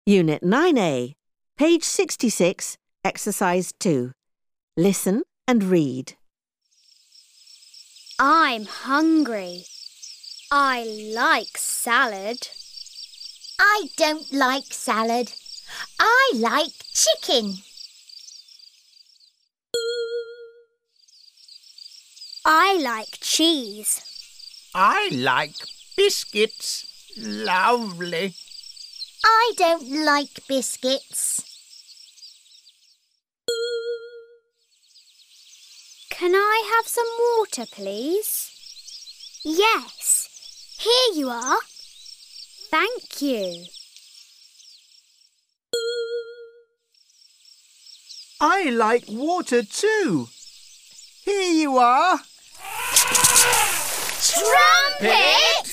Unit 9A, page 66, exercise 2. Listen and read. I'm hungry. I like salad. I don't like salad. I like chicken. I like cheese. I like biscuits. Lovely. I don't like biscuits. Can I have some water, please? Yes. Here you are. Thank you. I like water too. Here you are. Trumpet!